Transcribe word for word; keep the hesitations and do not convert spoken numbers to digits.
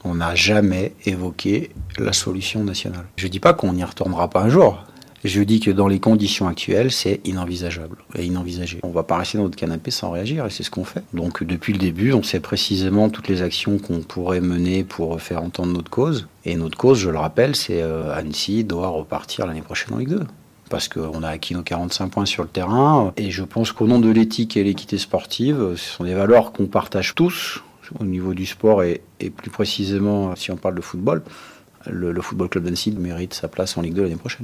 On n'a jamais évoqué la solution nationale. Je ne dis pas qu'on n'y retournera pas un jour. Je dis que dans les conditions actuelles, c'est inenvisageable et inenvisagé. On ne va pas rester dans notre canapé sans réagir et c'est ce qu'on fait. Donc depuis le début, on sait précisément toutes les actions qu'on pourrait mener pour faire entendre notre cause. Et notre cause, je le rappelle, c'est euh, Annecy doit repartir l'année prochaine en Ligue deux. Parce qu'on a acquis nos quarante-cinq points sur le terrain. Et je pense qu'au nom de l'éthique et l'équité sportive, ce sont des valeurs qu'on partage tous au niveau du sport et, et plus précisément si on parle de football. Le, le Football Club d'Annecy mérite sa place en Ligue deux l'année prochaine.